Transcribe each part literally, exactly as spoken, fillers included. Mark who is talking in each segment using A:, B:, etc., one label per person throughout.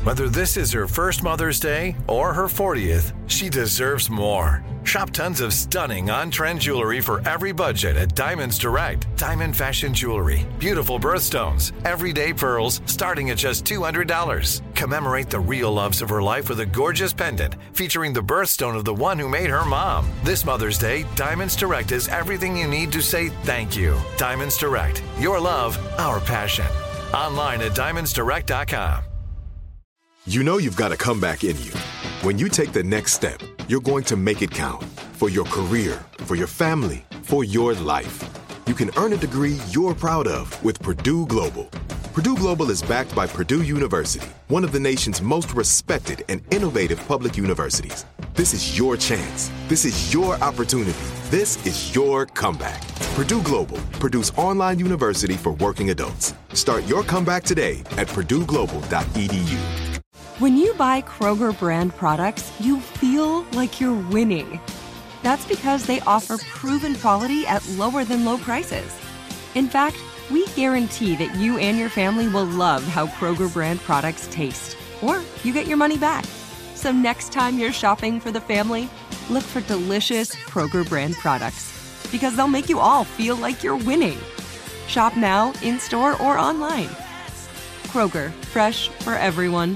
A: Whether this is her first Mother's Day or her fortieth, she deserves more. Shop tons of stunning on-trend jewelry for every budget at Diamonds Direct. Diamond fashion jewelry, beautiful birthstones, everyday pearls starting at just two hundred dollars. Commemorate the real loves of her life with a gorgeous pendant featuring the birthstone of the one who made her mom. This Mother's Day, Diamonds Direct is everything you need to say thank you. Diamonds Direct, your love, our passion. Online at diamonds direct dot com.
B: You know you've got a comeback in you. When you take the next step, you're going to make it count. For your career, for your family, for your life. You can earn a degree you're proud of with Purdue Global. Purdue Global is backed by Purdue University, one of the nation's most respected and innovative public universities. This is your chance. This is your opportunity. This is your comeback. Purdue Global, Purdue's online university for working adults. Start your comeback today at purdue global dot e d u.
C: When you buy Kroger brand products, you feel like you're winning. That's because they offer proven quality at lower than low prices. In fact, we guarantee that you and your family will love how Kroger brand products taste, or you get your money back. So next time you're shopping for the family, look for delicious Kroger brand products, because they'll make you all feel like you're winning. Shop now, in-store, or online. Kroger, fresh for everyone.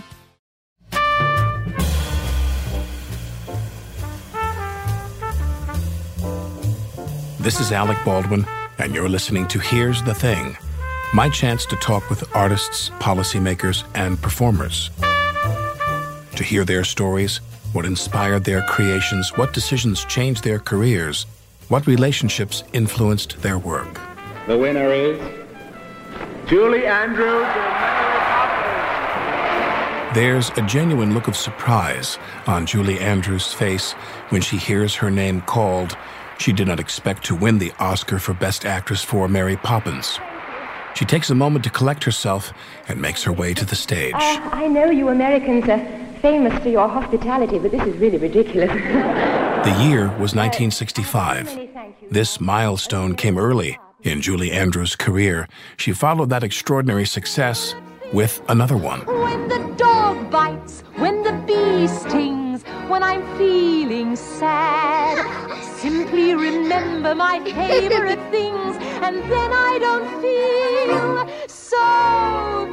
D: This is Alec Baldwin, and you're listening to Here's the Thing, my chance to talk with artists, policymakers, and performers. To hear their stories, what inspired their creations, what decisions changed their careers, what relationships influenced their work.
E: The winner is Julie Andrews and Mary Poppins.
D: There's a genuine look of surprise on Julie Andrews' face when she hears her name called. She did not expect to win the Oscar for Best Actress for Mary Poppins. She takes a moment to collect herself and makes her way to the stage.
F: Uh, I know you Americans are famous for your hospitality, but this is really ridiculous.
D: The year was nineteen sixty-five. This milestone came early in Julie Andrews' career. She followed that extraordinary success with another one.
G: When the dog bites, when the bee stings, when I'm feeling sad, simply remember my favorite things, and then I don't feel so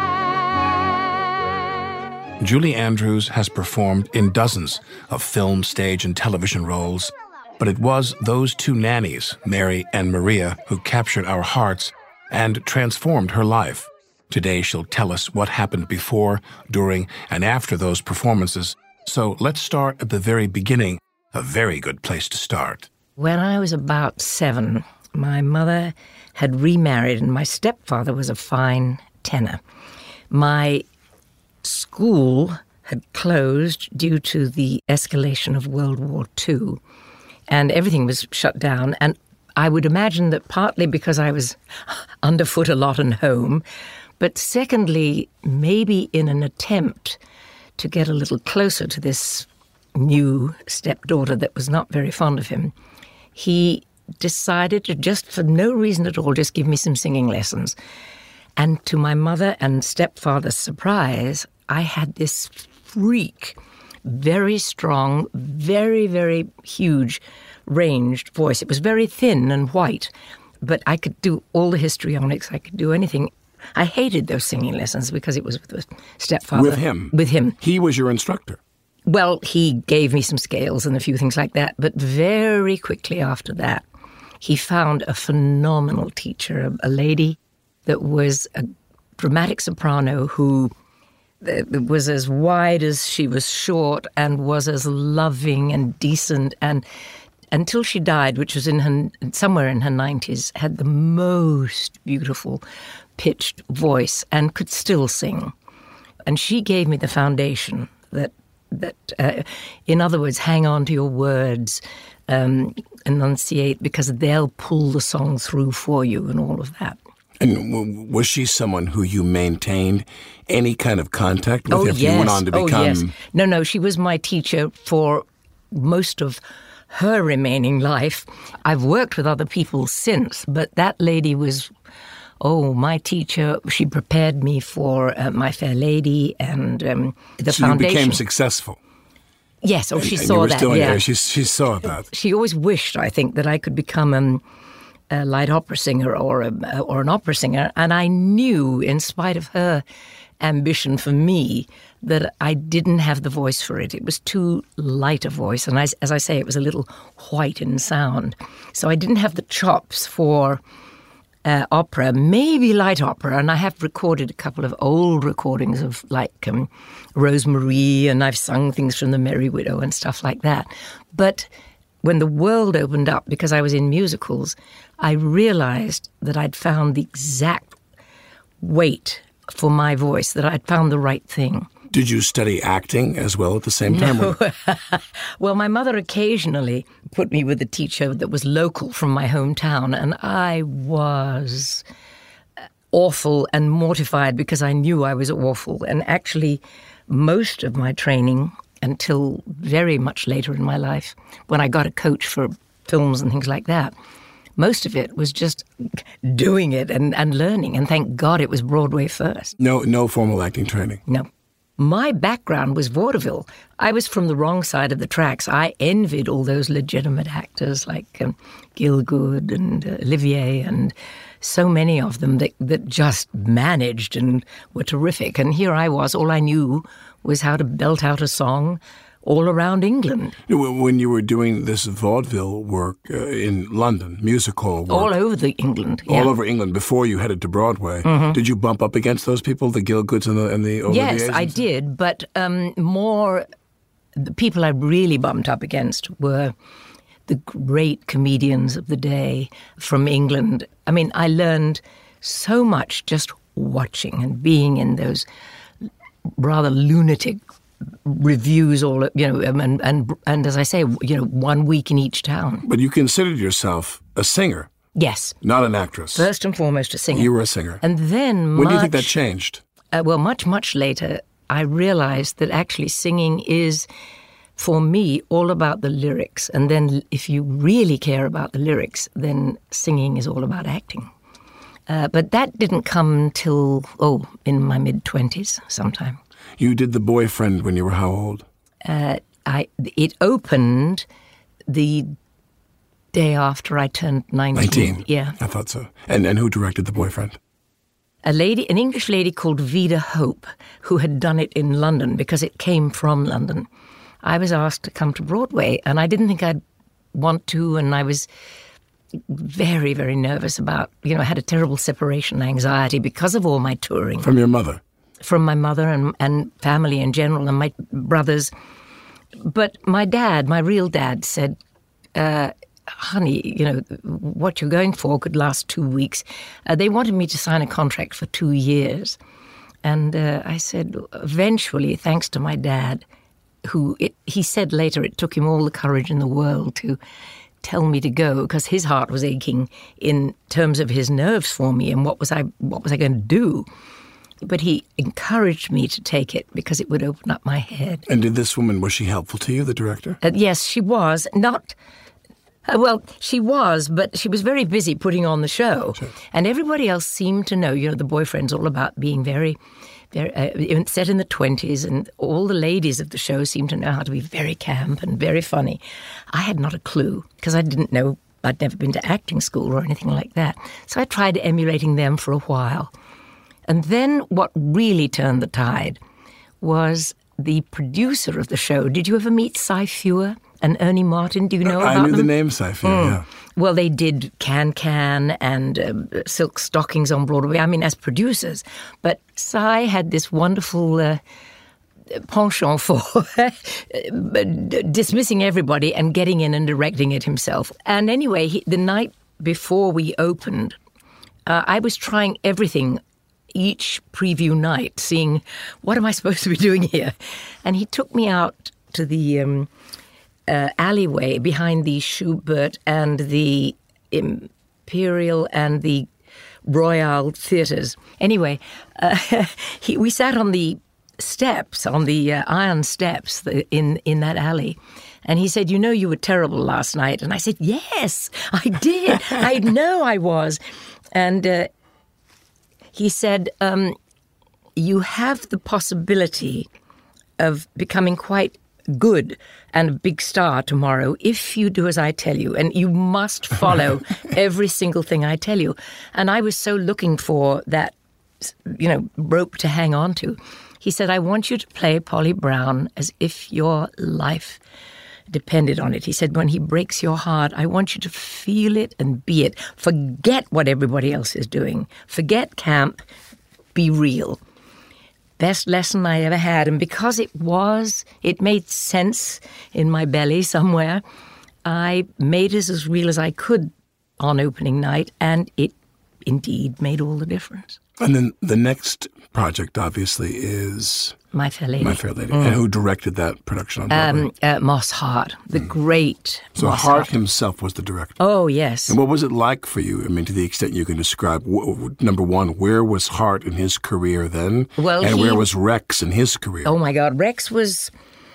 G: bad.
D: Julie Andrews has performed in dozens of film, stage, and television roles, but it was those two nannies, Mary and Maria, who captured our hearts and transformed her life. Today she'll tell us what happened before, during, and after those performances. So let's start at the very beginning, a very good place to start.
H: When I was about seven, my mother had remarried and my stepfather was a fine tenor. My school had closed due to the escalation of World War Two, and everything was shut down. And I would imagine that partly because I was underfoot a lot and home, but secondly, maybe in an attempt to get a little closer to this new stepdaughter that was not very fond of him, he decided to just, for no reason at all, just give me some singing lessons. And to my mother and stepfather's surprise, I had this freak, very strong, very, very huge ranged voice. It was very thin and white, but I could do all the histrionics. I could do anything. I hated those singing lessons because it was with the stepfather.
D: With him?
H: With him.
D: He was your instructor?
H: Well, he gave me some scales and a few things like that, but very quickly after that, he found a phenomenal teacher, a, a lady that was a dramatic soprano who was as wide as she was short and was as loving and decent, and until she died, which was in her, somewhere in her nineties, had the most beautiful pitched voice and could still sing. And she gave me the foundation that, that uh, in other words, hang on to your words, um, enunciate, because they'll pull the song through for you and all of that.
D: And was she someone who you maintained any kind of contact with
H: oh,
D: if
H: yes.
D: you went on to become...
H: Oh, yes. No, no, she was my teacher for most of her remaining life. I've worked with other people since, but that lady was Oh, my teacher, she prepared me for uh, My Fair Lady and um, the
D: so
H: foundation.
D: You became successful.
H: Yes, oh,
D: and,
H: she
D: and
H: saw
D: you were
H: that,
D: still in
H: yeah.
D: there. She, she saw that.
H: She always wished, I think, that I could become um, a light opera singer or a, or an opera singer. And I knew, in spite of her ambition for me, that I didn't have the voice for it. It was too light a voice. And I, as I say, it was a little white in sound. So I didn't have the chops for uh, opera, maybe light opera. And I have recorded a couple of old recordings of like um, Rosemarie, and I've sung things from The Merry Widow and stuff like that. But when the world opened up, because I was in musicals, I realized that I'd found the exact weight for my voice, that I'd found the right thing.
D: Did you study acting as well at the same time?
H: No. Well, my mother occasionally put me with a teacher that was local from my hometown, and I was awful and mortified because I knew I was awful. And actually, most of my training, until very much later in my life, when I got a coach for films and things like that, most of it was just doing it and, and learning. And thank God it was Broadway first.
D: No, no formal acting training?
H: No. My background was vaudeville. I was from the wrong side of the tracks. I envied all those legitimate actors like um, Gielgud and uh, Olivier and so many of them that, that just managed and were terrific. And here I was, all I knew was how to belt out a song all around England.
D: When you were doing this vaudeville work uh, in London, musical work.
H: All over the England, yeah.
D: All over England, before you headed to Broadway. Mm-hmm. Did you bump up against those people, the Gielguds and the, and the Oliviers?
H: Yes, I did, but um, more, the people I really bumped up against were the great comedians of the day from England. I mean, I learned so much just watching and being in those rather lunatic reviews, all you know, and and and as I say, you know, one week in each town.
D: But you considered yourself a singer.
H: Yes,
D: not an actress.
H: First and foremost, a singer.
D: You were a singer,
H: and then
D: when
H: much,
D: do you think that changed?
H: Uh, well, much much later, I realized that actually singing is, for me, all about the lyrics. And then, if you really care about the lyrics, then singing is all about acting. Uh, but that didn't come till oh, in my mid twenties, sometime.
D: You did The Boyfriend when you were how old?
H: Uh, I it opened the day after I turned nineteen.
D: nineteen?
H: Yeah.
D: I thought so. And and who directed The Boyfriend?
H: A lady, an English lady called Vida Hope, who had done it in London because it came from London. I was asked to come to Broadway, and I didn't think I'd want to, and I was very, very nervous about, you know, I had a terrible separation anxiety because of all my touring.
D: From your mother?
H: From my mother and, and family in general and my brothers. But my dad, my real dad, said, uh, honey, you know, what you're going for could last two weeks. Uh, they wanted me to sign a contract for two years. And uh, I said, eventually, thanks to my dad, who it, he said later it took him all the courage in the world to tell me to go because his heart was aching in terms of his nerves for me and what was I what was I going to do. But he encouraged me to take it because it would open up my head.
D: And did this woman, was she helpful to you, the director?
H: Uh, yes, she was. Not, uh, well, she was, but she was very busy putting on the show. Sure. And everybody else seemed to know, you know, The Boyfriend's all about being very, very uh, set in the twenties, and all the ladies of the show seemed to know how to be very camp and very funny. I had not a clue because I didn't know, I'd never been to acting school or anything like that. So I tried emulating them for a while. And then what really turned the tide was the producer of the show. Did you ever meet Cy Feuer and Ernie Martin? Do you know
D: I
H: about them?
D: I knew the name Cy Feuer, mm. yeah.
H: Well, they did Can Can and uh, Silk Stockings on Broadway, I mean, as producers. But Cy had this wonderful uh, penchant for dismissing everybody and getting in and directing it himself. And anyway, he, the night before we opened, uh, I was trying everything each preview night, seeing what am I supposed to be doing here. And he took me out to the um, uh, alleyway behind the Schubert and the Imperial and the Royal theatres. Anyway, uh, he, we sat on the steps, on the uh, iron steps in, in that alley. And he said, you know, you were terrible last night. And I said, yes, I did. I know I was. And uh, He said, um, you have the possibility of becoming quite good and a big star tomorrow if you do as I tell you, and you must follow every single thing I tell you. And I was so looking for that, you know, rope to hang on to. He said, I want you to play Polly Brown as if your life depended on it. He said, when he breaks your heart, I want you to feel it and be it. Forget what everybody else is doing. Forget camp. Be real. Best lesson I ever had. And because it was, it made sense in my belly somewhere, I made it as real as I could on opening night, and it indeed made all the difference.
D: And then the next project, obviously, is
H: My Fair Lady.
D: My Fair Lady.
H: Mm.
D: And who directed that production on Broadway?
H: Um, uh, Moss Hart, the mm. great
D: So
H: Moss
D: Hart
H: Hart
D: himself was the director.
H: Oh, yes.
D: And what was it like for you? I mean, to the extent you can describe, w- number one, where was Hart in his career then?
H: Well,
D: and
H: he,
D: where was Rex in his career?
H: Oh, my God. Rex was...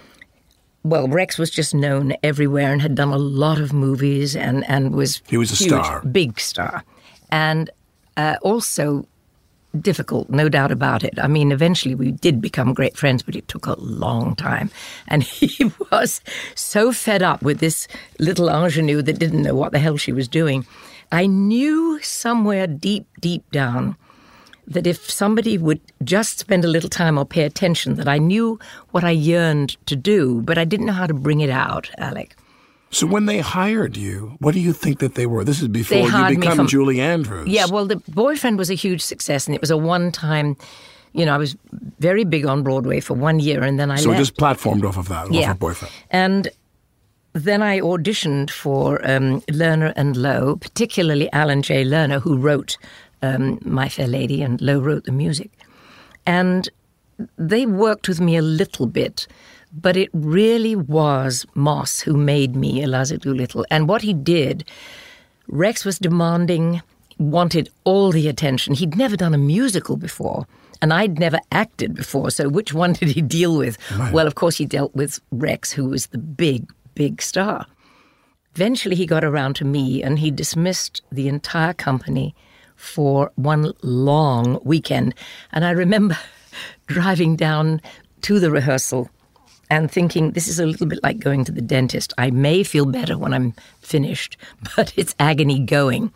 H: Well, Rex was just known everywhere and had done a lot of movies and, and was...
D: He was a
H: huge,
D: star.
H: Big star. And uh, also... difficult, no doubt about it. I mean, eventually we did become great friends, but it took a long time. And he was so fed up with this little ingenue that didn't know what the hell she was doing. I knew somewhere deep, deep down that if somebody would just spend a little time or pay attention, that I knew what I yearned to do, but I didn't know how to bring it out, Alec.
D: So when they hired you, what do you think that they were? This is before you become
H: from,
D: Julie Andrews.
H: Yeah, well, The Boyfriend was a huge success, and it was a one-time, you know, I was very big on Broadway for one year, and then I
D: so
H: left.
D: So just platformed off of that,
H: yeah.
D: off of Boyfriend.
H: And then I auditioned for um, Lerner and Lowe, particularly Alan J. Lerner, who wrote um, My Fair Lady, and Lowe wrote the music. And they worked with me a little bit, but it really was Moss who made me Eliza Doolittle. And what he did, Rex was demanding, wanted all the attention. He'd never done a musical before, and I'd never acted before, so which one did he deal with? Right. Well, of course, he dealt with Rex, who was the big, big star. Eventually, he got around to me, and he dismissed the entire company for one long weekend. And I remember driving down to the rehearsal and thinking, this is a little bit like going to the dentist. I may feel better when I'm finished, but it's agony going.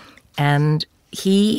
H: And he,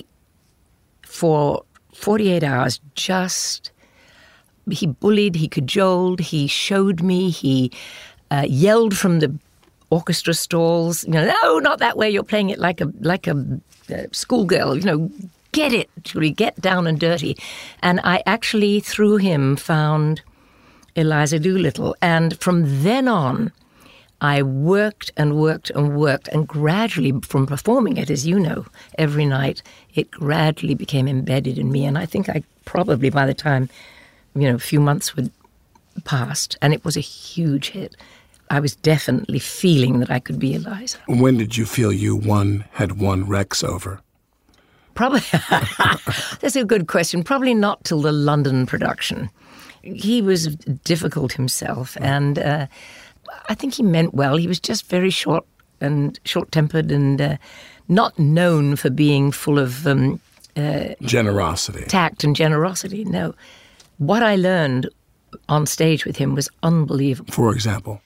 H: for forty-eight hours, just, he bullied, he cajoled, he showed me, he uh, yelled from the orchestra stalls, you know, no, not that way, you're playing it like a like a uh, schoolgirl, you know, get it, Julie, get down and dirty. And I actually, through him, found Eliza Doolittle. And from then on, I worked and worked and worked, and gradually, from performing it, as you know, every night, it gradually became embedded in me. And I think I probably, by the time, you know, a few months would passed, and it was a huge hit, I was definitely feeling that I could be Eliza.
D: When did you feel you won, had won Rex over?
H: Probably, that's a good question. Probably not till the London production. He was difficult himself, and uh, I think he meant well. He was just very short and short-tempered, and uh, not known for being full of um, uh,
D: generosity,
H: tact, and generosity. No, what I learned on stage with him was unbelievable.
D: For example,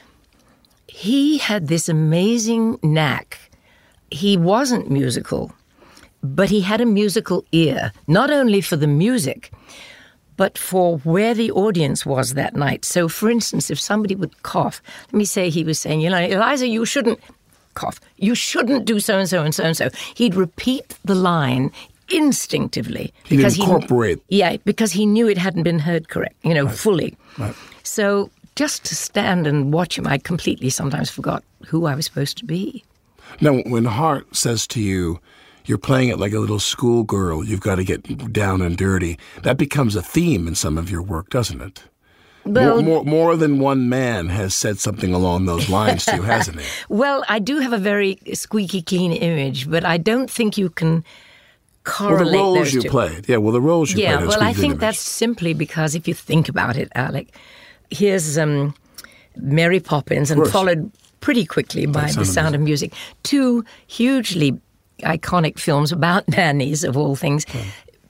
H: he had this amazing knack. He wasn't musical, but he had a musical ear, not only for the music, but for where the audience was that night. So, for instance, if somebody would cough, let me say he was saying, you know, Eliza, you shouldn't cough. You shouldn't do so-and-so and so-and-so. He'd repeat the line instinctively.
D: He'd
H: because
D: incorporate.
H: He, yeah, because he knew it hadn't been heard correct, you know,
D: right.
H: fully.
D: Right.
H: So just to stand and watch him, I completely sometimes forgot who I was supposed to be.
D: Now, when Hart says to you, you're playing it like a little schoolgirl, you've got to get down and dirty, that becomes a theme in some of your work, doesn't it?
H: Well,
D: more, more, more than one man has said something along those lines to you, hasn't he?
H: Well, I do have a very squeaky clean image, but I don't think you can correlate
D: well, the roles
H: those
D: you
H: two.
D: played. Yeah, well, the roles you
H: yeah,
D: played.
H: Yeah, well, I think
D: image.
H: that's simply because if you think about it, Alec, here's um, Mary Poppins, and followed pretty quickly by
D: Sound
H: The Sound of Music. Two hugely iconic films about nannies, of all things.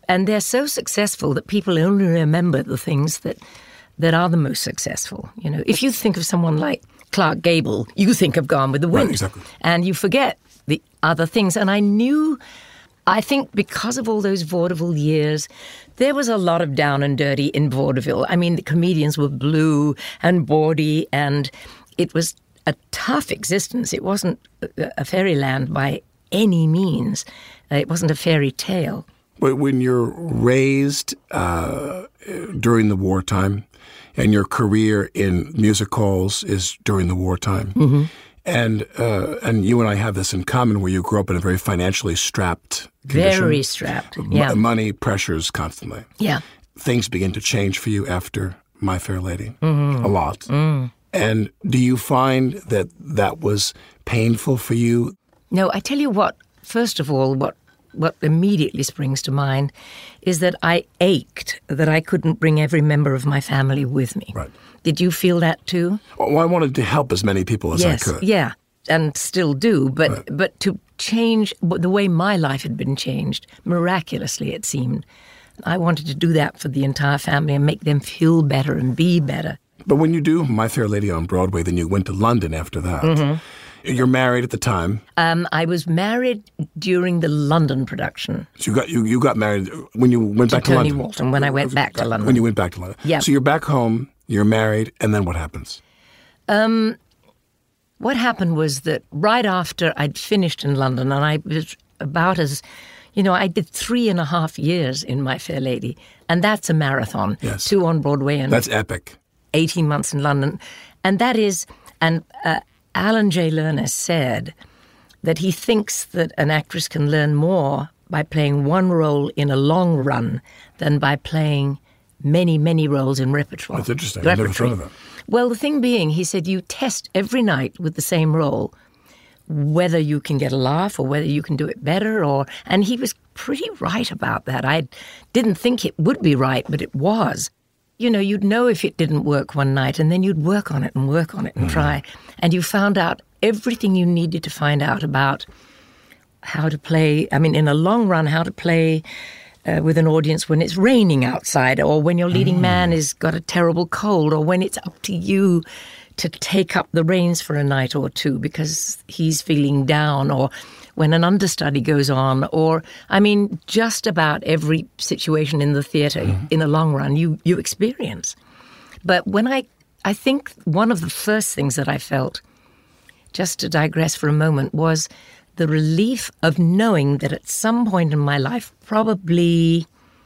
H: and they're so successful that people only remember the things that that are the most successful. You know, if you think of someone like Clark Gable, you think of Gone with the Wind.
D: Right, exactly.
H: And you forget the other things. And I knew, I think because of all those vaudeville years, there was a lot of down and dirty in vaudeville. I mean, the comedians were blue and bawdy, and it was a tough existence. It wasn't a fairyland by any means. It wasn't a fairy tale.
D: But when you're raised uh, during the wartime, and your career in music halls is during the wartime,
H: mm-hmm.
D: and uh, and you and I have this in common, where you grew up in a very financially strapped condition.
H: Very strapped, yeah.
D: M- money pressures constantly.
H: Yeah.
D: Things begin to change for you after My Fair Lady,
H: mm-hmm.
D: a lot.
H: Mm.
D: And do you find that that was painful for you?
H: No, I tell you what, first of all, what what immediately springs to mind is that I ached that I couldn't bring every member of my family with me.
D: Right.
H: Did you feel that too?
D: Well, I wanted to help as many people as
H: yes,
D: I could.
H: Yeah, and still do. But
D: right.
H: but to change the way my life had been changed, miraculously it seemed, I wanted to do that for the entire family and make them feel better and be better.
D: But when you do My Fair Lady on Broadway, then you went to London after that.
H: Mm-hmm.
D: You're married at the time.
H: Um, I was married during the London production.
D: So you got you, you got married when you went
H: to
D: back
H: Tony
D: to London.
H: Walton, when I went back to London.
D: When you went back to London.
H: Yeah.
D: So you're back home, you're married, and then what happens?
H: Um, what happened was that right after I'd finished in London, and I was about as, you know, I did three and a half years in My Fair Lady, and that's a marathon.
D: Yes.
H: Two on Broadway and
D: that's epic.
H: eighteen months in London. And that is, and uh, Alan J. Lerner said that he thinks that an actress can learn more by playing one role in a long run than by playing many, many roles in repertoire.
D: That's interesting. I never thought of that.
H: Well, the thing being, he said, you test every night with the same role, whether you can get a laugh or whether you can do it better. Or, and he was pretty right about that. I didn't think it would be right, but it was. You know, you'd know if it didn't work one night, and then you'd work on it and work on it and mm. try. And you found out everything you needed to find out about how to play, I mean, in a long run, how to play uh, with an audience when it's raining outside, or when your leading mm. man has got a terrible cold, or when it's up to you to take up the reins for a night or two because he's feeling down, or when an understudy goes on, or, I mean, just about every situation in the theatre mm-hmm. in the long run you, you experience. But when I, I think one of the first things that I felt, just to digress for a moment, was the relief of knowing that at some point in my life, probably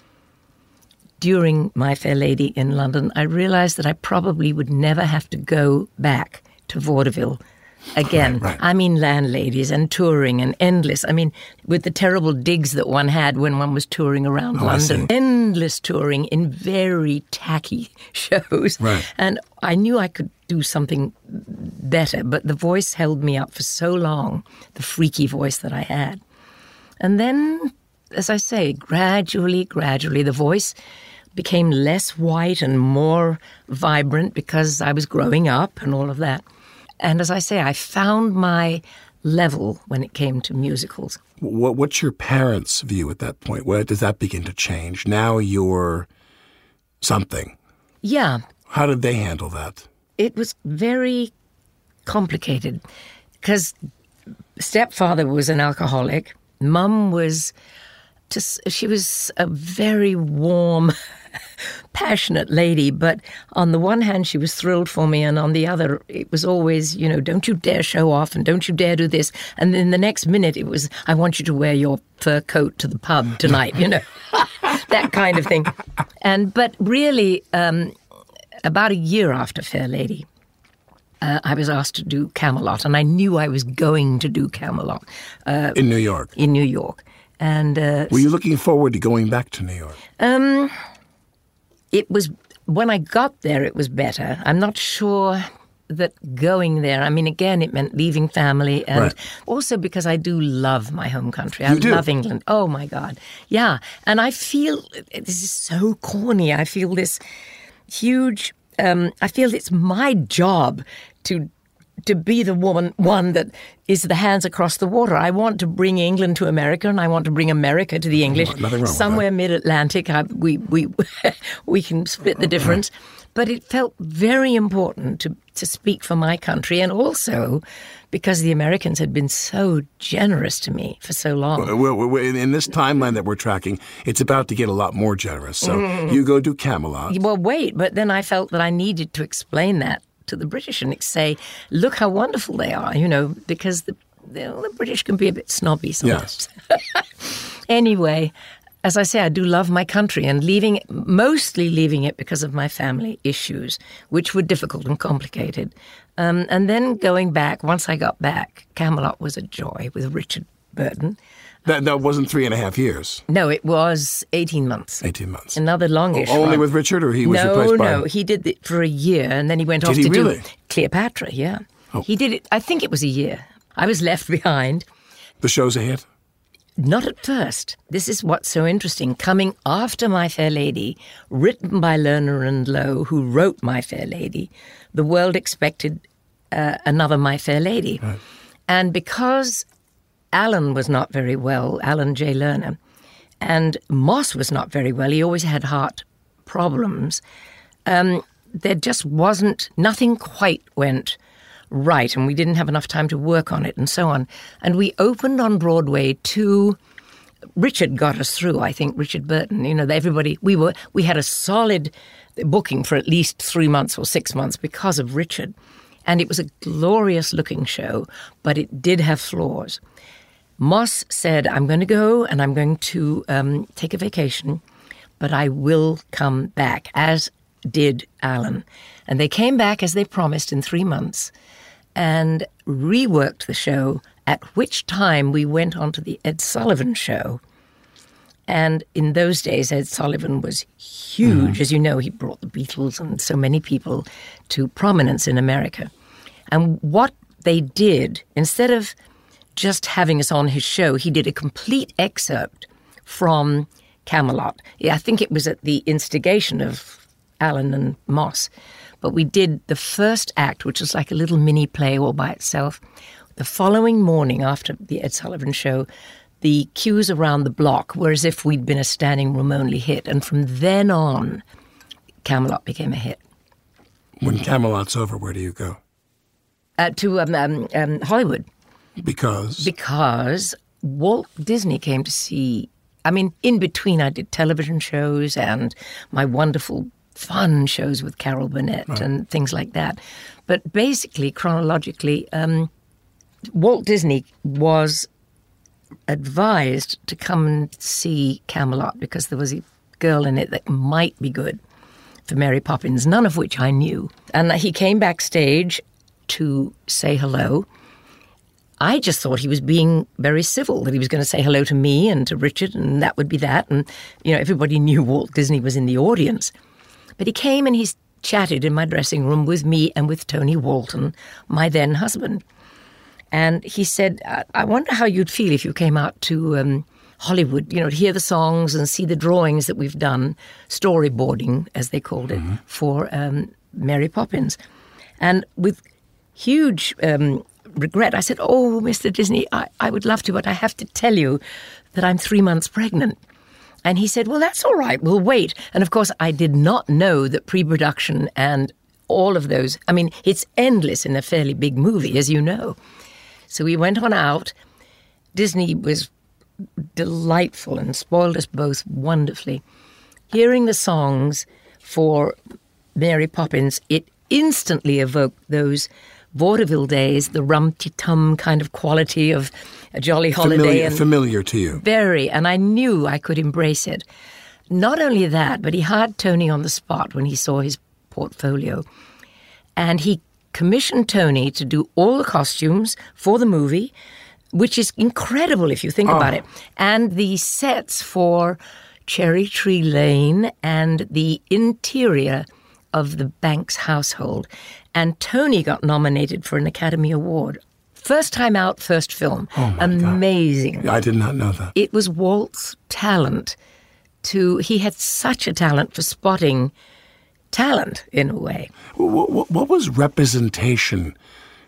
H: during My Fair Lady in London, I realized that I probably would never have to go back to vaudeville again.
D: Right, right.
H: I mean, landladies and touring and endless. I mean, with the terrible digs that one had when one was touring around
D: oh,
H: London. Endless touring in very tacky shows.
D: Right.
H: And I knew I could do something better, but the voice held me up for so long, the freaky voice that I had. And then, as I say, gradually, gradually, the voice became less white and more vibrant because I was growing up and all of that. And as I say, I found my level when it came to musicals.
D: What, what's your parents' view at that point? Where does that begin to change? Now you're something.
H: Yeah.
D: How did they handle that?
H: It was very complicated because stepfather was an alcoholic. Mum was just, she was a very warm, passionate lady, but on the one hand she was thrilled for me, and on the other it was always, you know, don't you dare show off and don't you dare do this. And then the next minute it was, I want you to wear your fur coat to the pub tonight, you know, that kind of thing. And but really, um, about a year after Fair Lady, uh, I was asked to do Camelot, and I knew I was going to do Camelot. Uh,
D: in New York?
H: In New York. And uh,
D: were you looking forward to going back to New York?
H: Um, it was, when I got there, it was better. I'm not sure that going there, I mean, again, it meant leaving family, and
D: right.
H: also because I do love my home country. I
D: you do?
H: love England. Oh, my God. Yeah. And I feel, this is so corny, I feel this huge, um, I feel it's my job to to be the woman, one that is the hands across the water. I want to bring England to America, and I want to bring America to the English.
D: Nothing wrong with
H: Somewhere
D: that.
H: mid-Atlantic, I, we we we can split the difference. But it felt very important to to speak for my country, and also because the Americans had been so generous to me for so long.
D: Well, well, in this timeline that we're tracking, it's about to get a lot more generous. So mm. you go do Camelot.
H: Well, wait, but then I felt that I needed to explain that to the British and say, look how wonderful they are, you know, because the, the, the British can be a bit snobby sometimes. Yes. Anyway, as I say, I do love my country, and leaving, mostly leaving it because of my family issues, which were difficult and complicated. Um, and then going back, once I got back, Camelot was a joy with Richard Burton.
D: That, that wasn't three and a half years.
H: No, it was eighteen months.
D: eighteen months.
H: Another longish
D: oh, Only
H: run.
D: with Richard, or he was
H: no,
D: replaced by...
H: No, no, he did it for a year, and then he went
D: did
H: off
D: he
H: to
D: really?
H: do Cleopatra, yeah.
D: Oh.
H: He did it, I think it was a year. I was left behind.
D: The show's a hit?
H: Not at first. This is what's so interesting. Coming after My Fair Lady, written by Lerner and Lowe, who wrote My Fair Lady, the world expected uh, another My Fair Lady. Right. And because Alan was not very well, Alan J. Lerner, and Moss was not very well, he always had heart problems, um, there just wasn't, nothing quite went right, and we didn't have enough time to work on it and so on. And we opened on Broadway to, Richard got us through, I think, Richard Burton. You know, everybody, we were, we had a solid booking for at least three months or six months because of Richard. And it was a glorious looking show, but it did have flaws. Moss said, I'm going to go and I'm going to um, take a vacation, but I will come back, as did Alan. And they came back as they promised in three months and reworked the show, at which time we went on to the Ed Sullivan Show. And in those days, Ed Sullivan was huge. Mm. As you know, he brought the Beatles and so many people to prominence in America. And what they did, instead of just having us on his show, he did a complete excerpt from Camelot. Yeah, I think it was at the instigation of Alan and Moss. But we did the first act, which was like a little mini play all by itself. The following morning after the Ed Sullivan Show, the cues around the block were as if we'd been a standing room only hit. And from then on, Camelot became a hit.
D: When Camelot's over, where do you go?
H: Uh, to um, um, um, Hollywood.
D: Because?
H: Because Walt Disney came to see, I mean, in between I did television shows and my wonderful fun shows with Carol Burnett right. and things like that. But basically, chronologically, um, Walt Disney was advised to come and see Camelot because there was a girl in it that might be good for Mary Poppins, none of which I knew. And he came backstage to say hello. I just thought he was being very civil, that he was going to say hello to me and to Richard, and that would be that. And, you know, everybody knew Walt Disney was in the audience. But he came and he chatted in my dressing room with me and with Tony Walton, my then husband. And he said, I, I wonder how you'd feel if you came out to um, Hollywood, you know, to hear the songs and see the drawings that we've done, storyboarding, as they called it, mm-hmm. for um, Mary Poppins. And with huge um, regret, I said, oh, Mister Disney, I, I would love to, but I have to tell you that I'm three months pregnant. And he said, well, that's all right, we'll wait. And of course, I did not know that pre-production and all of those, I mean, it's endless in a fairly big movie, as you know. So we went on out. Disney was delightful and spoiled us both wonderfully. Hearing the songs for Mary Poppins, it instantly evoked those vaudeville days, the rum-ti-tum kind of quality of a jolly holiday.
D: Familiar,
H: and
D: familiar to you.
H: Very, and I knew I could embrace it. Not only that, but he hired Tony on the spot when he saw his portfolio. And he commissioned Tony to do all the costumes for the movie, which is incredible if you think oh. about it, and the sets for Cherry Tree Lane and the interior of the Banks household. And Tony got nominated for an Academy Award. First time out, first film.
D: Oh my
H: Amazing.
D: God. I did not know that.
H: It was Walt's talent to, he had such a talent for spotting talent in a way.
D: What, what, what was representation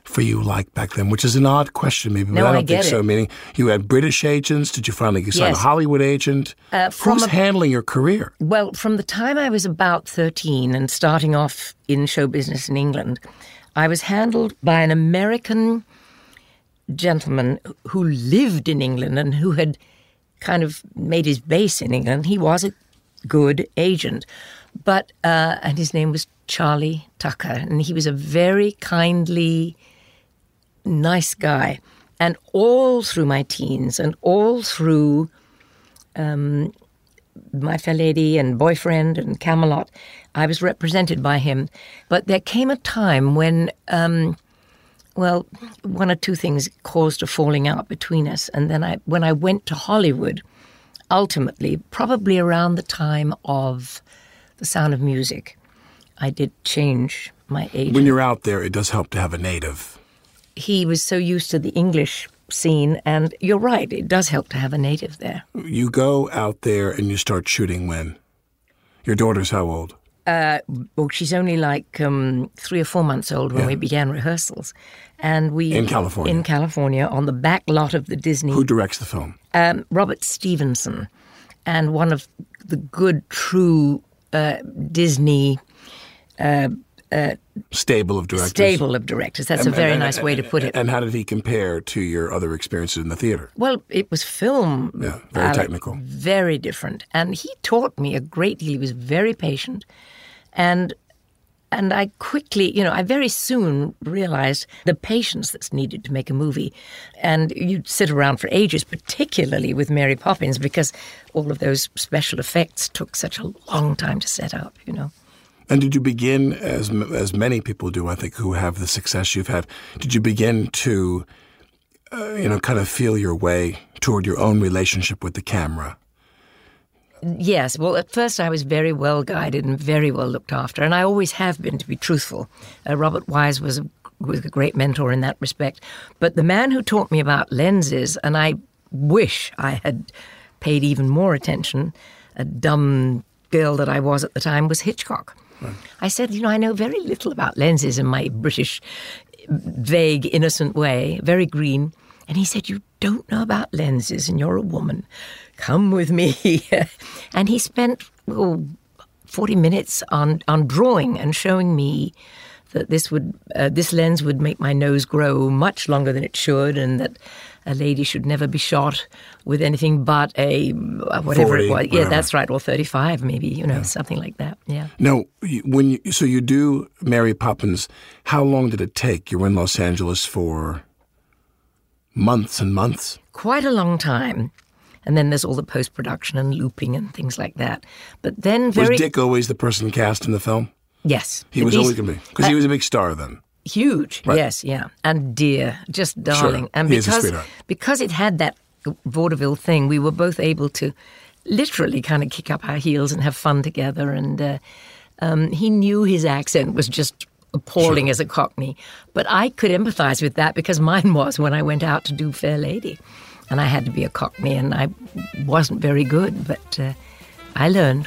D: for you like back then? Which is an odd question, maybe, but
H: no,
D: I don't
H: I
D: think
H: get
D: so.
H: it.
D: Meaning, you had British agents. Did you finally sign
H: Yes.
D: a Hollywood agent?
H: Uh, from
D: Who's
H: a-
D: handling your career?
H: Well, from the time I was about thirteen and starting off in show business in England, I was handled by an American gentleman who lived in England and who had kind of made his base in England. He was a good agent, but uh, and his name was Charlie Tucker, and he was a very kindly, nice guy. And all through my teens and all through um, My Fair Lady and Boyfriend and Camelot, I was represented by him. But there came a time when, um, well, one or two things caused a falling out between us. And then I, when I went to Hollywood, ultimately, probably around the time of The Sound of Music, I did change my agent.
D: When you're out there, it does help to have a native.
H: He was so used to the English scene, and you're right, it does help to have a native there.
D: You go out there and you start shooting when? Your daughter's how old?
H: Uh, well, she's only like um, three or four months old when
D: Yeah.
H: we began rehearsals. And we
D: In California?
H: In California, on the back lot of the Disney.
D: Who directs the film?
H: Um, Robert Stevenson, and one of the good, true uh, Disney uh, uh,
D: Stable of directors.
H: stable of directors. That's
D: And-
H: a very
D: and-
H: nice way to put it.
D: And how did he compare to your other experiences in the theater?
H: Well, it was film.
D: Yeah, very
H: Alec,
D: technical.
H: Very different. And he taught me a great deal. He was very patient. And and I quickly, you know, I very soon realized the patience that's needed to make a movie. And you'd sit around for ages, particularly with Mary Poppins, because all of those special effects took such a long time to set up, you know.
D: And did you begin, as as many people do, I think, who have the success you've had, did you begin to, uh, you know, kind of feel your way toward your own relationship with the camera?
H: Yes. Well, at first I was very well guided and very well looked after, and I always have been, to be truthful. Uh, Robert Wise was a, was a great mentor in that respect. But the man who taught me about lenses, and I wish I had paid even more attention, a dumb girl that I was at the time, was Hitchcock. Right. I said, you know, I know very little about lenses in my British, vague, innocent way, very green. And he said, you don't know about lenses and you're a woman. Come with me. And he spent oh, forty minutes on, on drawing and showing me that this would uh, this lens would make my nose grow much longer than it should, and that a lady should never be shot with anything but a uh, whatever
D: forty,
H: it was.
D: whatever.
H: Yeah, that's right. Or thirty-five, maybe. You know,
D: Yeah.
H: something like that. Yeah.
D: No, when you, so you do Mary Poppins. How long did it take? You were in Los Angeles for months and months.
H: Quite a long time. And then there's all the post-production and looping and things like that. But then very...
D: Was Dick always the person cast in the film?
H: Yes.
D: He was
H: These-
D: always going to be, because he was a big star then.
H: Huge,
D: Right.
H: yes, yeah. And dear, just darling.
D: Sure.
H: And
D: He is a
H: because
D: sweetheart.
H: because it had that vaudeville thing, we were both able to literally kind of kick up our heels and have fun together. And uh, um, he knew his accent was just appalling
D: Sure.
H: as a Cockney. But I could empathize with that because mine was when I went out to do Fair Lady. And I had to be a Cockney, and I wasn't very good, but uh, I learned.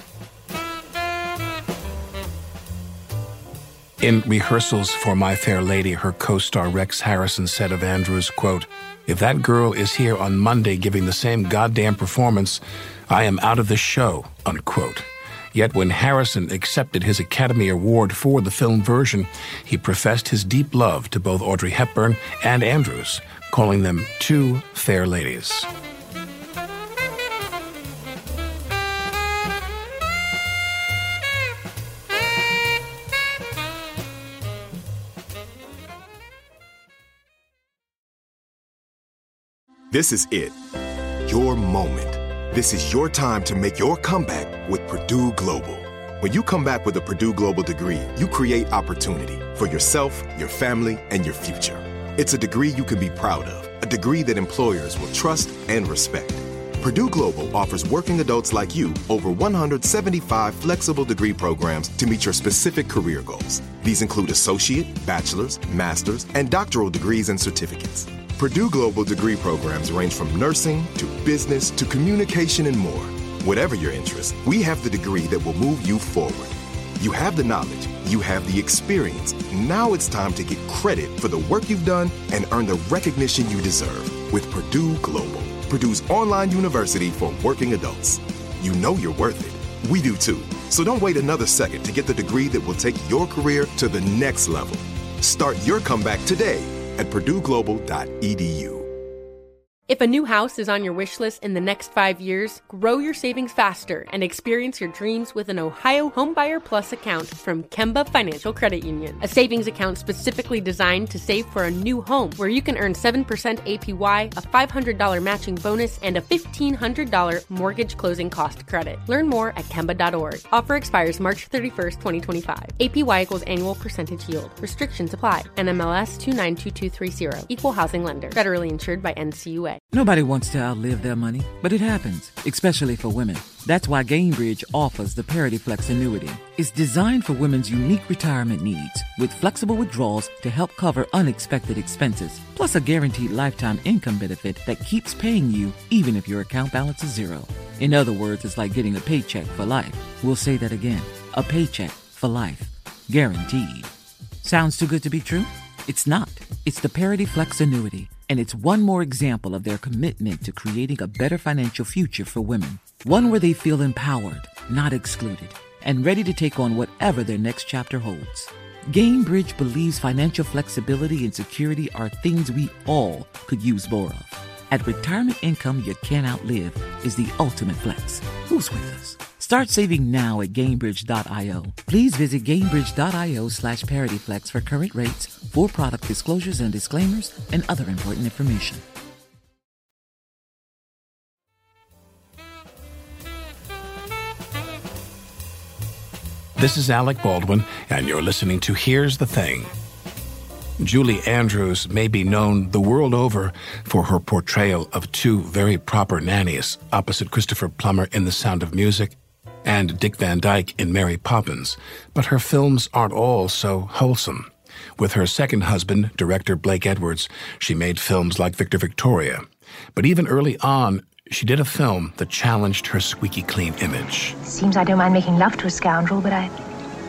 D: In rehearsals for My Fair Lady, her co-star Rex Harrison said of Andrews, quote, "If that girl is here on Monday giving the same goddamn performance, I am out of the show," unquote. Yet when Harrison accepted his Academy Award for the film version, he professed his deep love to both Audrey Hepburn and Andrews, calling them two fair ladies.
B: This is it. Your moment. This is your time to make your comeback with Purdue Global. When you come back with a Purdue Global degree, you create opportunity for yourself, your family, and your future. It's a degree you can be proud of, a degree that employers will trust and respect. Purdue Global offers working adults like you over one hundred seventy-five flexible degree programs to meet your specific career goals. These include associate, bachelor's, master's, and doctoral degrees and certificates. Purdue Global degree programs range from nursing to business to communication and more. Whatever your interest, we have the degree that will move you forward. You have the knowledge, you have the experience. Now it's time to get credit for the work you've done and earn the recognition you deserve with Purdue Global, Purdue's online university for working adults. You know you're worth it. We do too. So don't wait another second to get the degree that will take your career to the next level. Start your comeback today at purdue global dot e d u.
I: If a new house is on your wish list in the next five years, grow your savings faster and experience your dreams with an Ohio Homebuyer Plus account from Kemba Financial Credit Union. A savings account specifically designed to save for a new home where you can earn seven percent A P Y, a five hundred dollars matching bonus, and a fifteen hundred dollars mortgage closing cost credit. Learn more at kemba dot org. Offer expires March thirty-first, twenty twenty-five. A P Y equals annual percentage yield. Restrictions apply. N M L S two nine two two three zero. Equal housing lender. Federally insured by N C U A.
J: Nobody wants to outlive their money, but it happens, especially for women. That's why Gainbridge offers the Parity Flex annuity. It's designed for women's unique retirement needs, with flexible withdrawals to help cover unexpected expenses, plus a guaranteed lifetime income benefit that keeps paying you even if your account balance is zero. In other words, it's like getting a paycheck for life. We'll say that again. A paycheck for life. Guaranteed. Sounds too good to be true? It's not. It's the Parity Flex annuity. And it's one more example of their commitment to creating a better financial future for women. One where they feel empowered, not excluded, and ready to take on whatever their next chapter holds. Gainbridge believes financial flexibility and security are things we all could use more of. At retirement income you can't outlive is the ultimate flex. Who's with us? Start saving now at Gainbridge dot io. Please visit Gainbridge dot io slash ParityFlex for current rates, for product disclosures and disclaimers, and other important information.
D: This is Alec Baldwin, and you're listening to Here's the Thing. Julie Andrews may be known the world over for her portrayal of two very proper nannies opposite Christopher Plummer in The Sound of Music and Dick Van Dyke in Mary Poppins, but her films aren't all so wholesome. With her second husband, director Blake Edwards, she made films like Victor Victoria. But even early on, she did a film that challenged her squeaky clean image.
K: Seems I don't mind making love to a scoundrel, but I...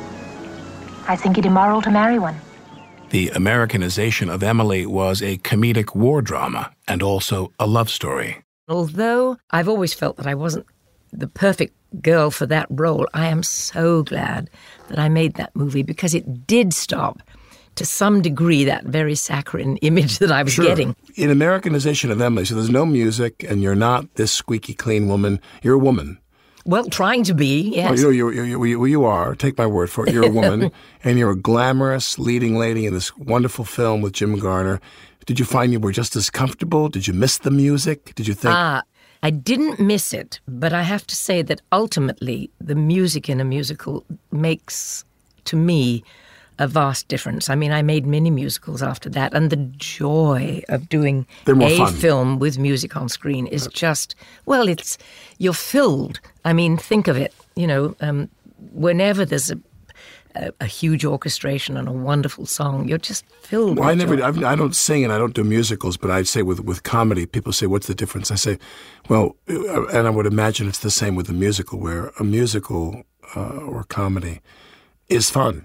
K: I think it immoral to marry one.
D: The Americanization of Emily was a comedic war drama and also a love story.
H: Although I've always felt that I wasn't the perfect girl for that role, I am so glad that I made that movie because it did stop, to some degree, that very saccharine image that I was
D: sure.
H: getting.
D: In Americanization of Emily, so there's no music and you're not this squeaky clean woman. You're a woman.
H: Well, trying to be, yes.
D: Oh, you know, you, you, you, you are. Take my word for it. You're a woman, and you're a glamorous leading lady in this wonderful film with Jim Garner. Did you find you were just as comfortable? Did you miss the music? Did you think...
H: Ah, I didn't miss it, but I have to say that ultimately the music in a musical makes, to me, a vast difference. I mean, I made many musicals after that, and the joy of doing a
D: fun.
H: film with music on screen is just, well, it's, you're filled. I mean, think of it, you know, um, whenever there's a, a, a huge orchestration and a wonderful song, you're just filled
D: well,
H: with
D: I never,
H: joy.
D: I've, I don't sing and I don't do musicals, but I'd say with, with comedy, people say, what's the difference? I say, well, and I would imagine it's the same with a musical, where a musical uh, or comedy is fun.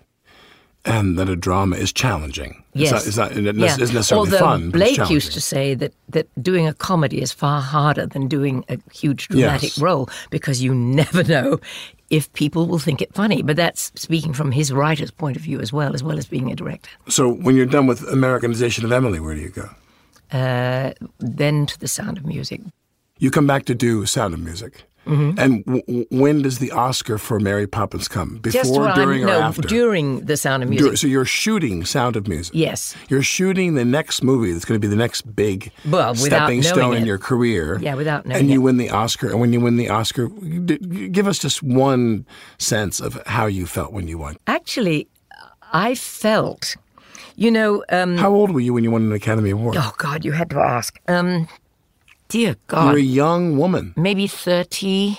D: And that a drama is challenging.
H: Yes.
D: It's not, it's not, it
H: yeah.
D: isn't necessarily
H: Although
D: fun, but it's
H: Blake used to say that, that doing a comedy is far harder than doing a huge dramatic
D: yes.
H: role because you never know if people will think it funny. But that's speaking from his writer's point of view as well, as well as being a director.
D: So when you're done with Americanization of Emily, where do you go?
H: Uh, then to The Sound of Music.
D: You come back to do Sound of Music. Mm-hmm. And w- when does the Oscar for Mary Poppins come? Before, during,
H: I'm,
D: or
H: no,
D: after?
H: During The Sound of Music.
D: Dur- so you're shooting Sound of Music.
H: Yes.
D: You're shooting the next movie that's going to be the next big
H: well,
D: stepping stone
H: it.
D: in your career.
H: Yeah, without knowing
D: And you
H: it.
D: win the Oscar. And when you win the Oscar, give us just one sense of how you felt when you won.
H: Actually, I felt, you know... Um,
D: how old were you when you won an Academy Award?
H: Oh, God, you had to ask. Um, dear God.
D: You're a young woman.
H: Maybe thirty...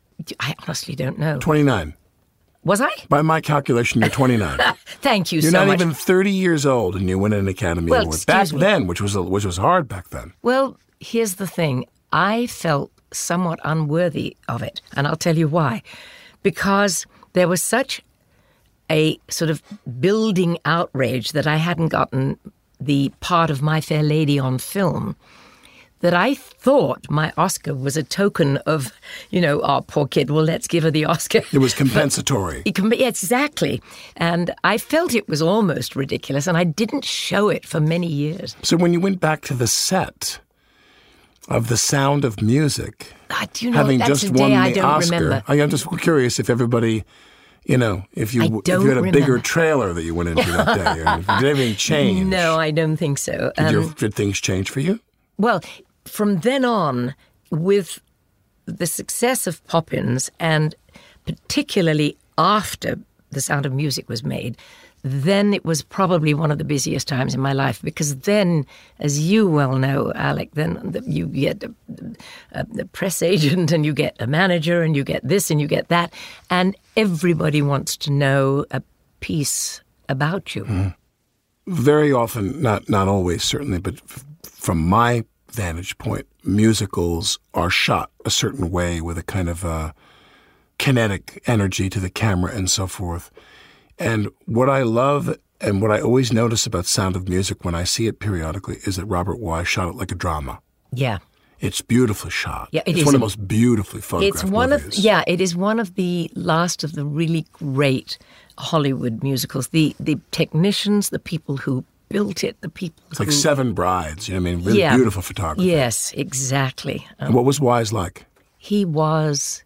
H: I honestly don't know.
D: twenty-nine.
H: Was I?
D: By my calculation, you're twenty-nine.
H: Thank you
D: you're
H: so much.
D: You're not even thirty years old and you win an Academy
H: well,
D: Award. Back
H: me.
D: then, which was, which was hard back then.
H: Well, here's the thing. I felt somewhat unworthy of it, and I'll tell you why. Because there was such a sort of building outrage that I hadn't gotten the part of My Fair Lady on film, that I thought my Oscar was a token of, you know, oh, poor kid, well, let's give her the Oscar.
D: It was compensatory.
H: But, yeah, exactly. And I felt it was almost ridiculous, and I didn't show it for many years.
D: So when you went back to the set of The Sound of Music,
H: uh, do you know,
D: having
H: that's
D: just
H: a day
D: won the
H: I don't
D: Oscar,
H: remember.
D: I'm just curious if everybody... You know, if you if you had a
H: remember.
D: bigger trailer that you went into that day, or did everything change?
H: No, I don't think so.
D: Did, your,
H: Um,
D: did things change for you?
H: Well, from then on, with the success of Poppins, and particularly after The Sound of Music was made, then it was probably one of the busiest times in my life, because then, as you well know, Alec, then the, you get a, a, a press agent, and you get a manager, and you get this and you get that, and everybody wants to know a piece about you.
D: Mm. Very often, not not always certainly, but f- from my vantage point, musicals are shot a certain way with a kind of uh, kinetic energy to the camera and so forth. And what I love and what I always notice about Sound of Music when I see it periodically is that Robert Wise shot it like a drama.
H: Yeah.
D: It's beautifully shot.
H: Yeah, it
D: it's
H: is
D: one
H: a,
D: of the most beautifully photographed
H: It's one
D: movies.
H: of yeah, it is one of the last of the really great Hollywood musicals. The the technicians, the people who built it, the people
D: It's
H: who,
D: like Seven Brides. You know what I mean? Really
H: yeah,
D: beautiful photography.
H: Yes, exactly. Um,
D: And what was Wise like?
H: He was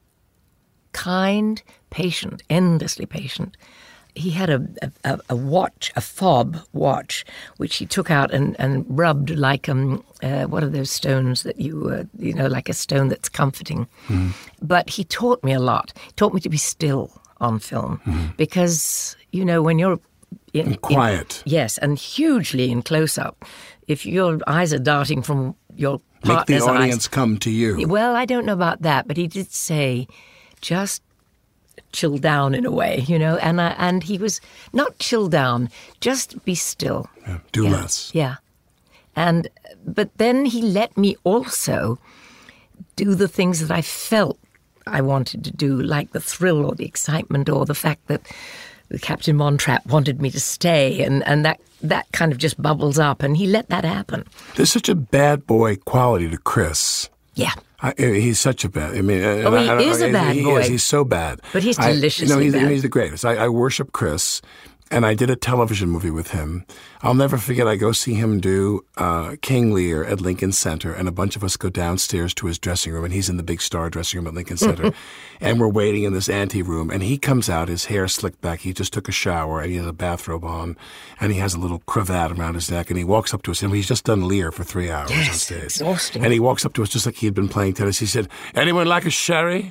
H: kind, patient, endlessly patient. He had a, a, a watch, a fob watch, which he took out and, and rubbed like, um, uh, what are those stones that you, uh, you know, like a stone that's comforting.
D: Mm.
H: But he taught me a lot. He taught me to be still on film
D: Mm.
H: because, you know, when you're in,
D: And quiet.
H: in- yes, and hugely in close-up, if your eyes are darting from your
D: Make
H: partner's
D: the audience
H: eyes,
D: come to you.
H: well, I don't know about that, but he did say, just chill down in a way, you know, and uh, and he was not chill down, just be still.
D: Yeah, do
H: yeah.
D: less.
H: Yeah. And, but then he let me also do the things that I felt I wanted to do, like the thrill or the excitement or the fact that Captain Montrap wanted me to stay, and, and that, that kind of just bubbles up, and he let that happen.
D: There's such a bad boy quality to Chris.
H: Yeah.
D: I, he's such a bad. I mean,
H: Oh,
D: I,
H: he
D: I,
H: is
D: I,
H: a bad
D: he
H: boy.
D: Is, he's so bad.
H: But he's
D: I-
H: deliciously
D: you know, he's,
H: bad.
D: he's the greatest. I, I worship Chris, and I did a television movie with him. I'll never forget. I go see him do uh, King Lear at Lincoln Center, and a bunch of us go downstairs to his dressing room, and he's in the big star dressing room at Lincoln Center, and we're waiting in this ante room, and he comes out, his hair slicked back. He just took a shower, and he has a bathrobe on, and he has a little cravat around his neck, and he walks up to us, and he's just done Lear for three hours on
H: Yes,
D: stage.
H: exhausting.
D: And he walks up to us just like he had been playing tennis. He said, "Anyone like a sherry?"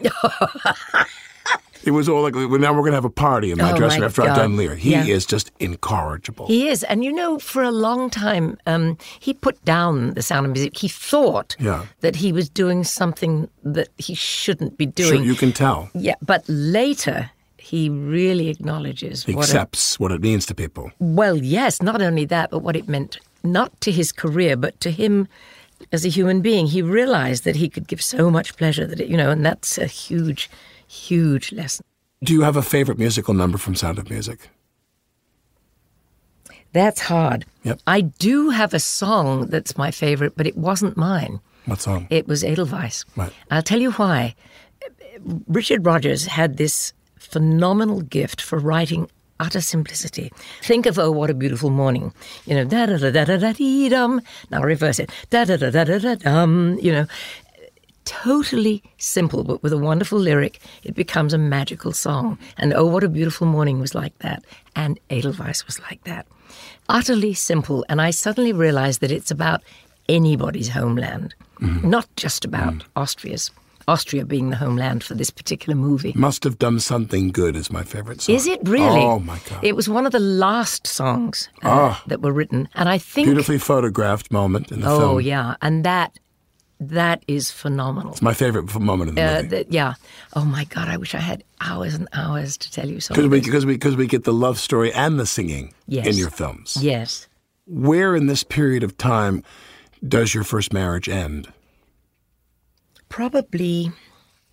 D: It was all like, well, now we're going to have a party in my
H: Oh,
D: dressing
H: my
D: room after I've
H: God.
D: done Lear. He
H: Yeah.
D: is just incorrigible.
H: He is. And, you know, for a long time, um, he put down The Sound of Music. He thought
D: Yeah.
H: that he was doing something that he shouldn't be
D: Sure,
H: doing.
D: you can tell.
H: Yeah, but later he really acknowledges
D: He
H: what a-
D: accepts what it means to people.
H: well, yes, not only that, but what it meant, not to his career, but to him as a human being. He realized that he could give so much pleasure that, it, you know, and that's a huge, huge lesson.
D: Do you have a favorite musical number from Sound of Music?
H: That's hard.
D: Yep.
H: I do have a song that's my favorite, but it wasn't mine.
D: What song?
H: It was Edelweiss.
D: Right.
H: I'll tell you why. Richard Rodgers had this phenomenal gift for writing utter simplicity. Think of Oh, What a Beautiful Morning. You know, da-da-da-da-da-dee-dum. Now reverse it. Da-da-da-da-da-dum. You know, totally simple, but with a wonderful lyric, it becomes a magical song. And Oh, What a Beautiful Morning was like that. And Edelweiss was like that. Utterly simple. And I suddenly realized that it's about anybody's homeland,
D: Mm-hmm.
H: not just about
D: Mm.
H: Austria's. Austria being the homeland for this particular movie.
D: Must Have Done Something Good is my favorite song.
H: Is it really?
D: Oh, my God.
H: It was one of the last songs uh,
D: Ah.
H: that were written. And I think...
D: Beautifully photographed moment in the
H: oh,
D: film.
H: yeah. And that that is phenomenal.
D: It's my favorite f- moment in the
H: Uh,
D: movie.
H: that, yeah. Oh, my God. I wish I had hours and hours to tell you
D: Because
H: something.
D: we, because we, because we get the love story and the singing
H: Yes.
D: in your films.
H: Yes.
D: Where in this period of time does your first marriage end?
H: Probably...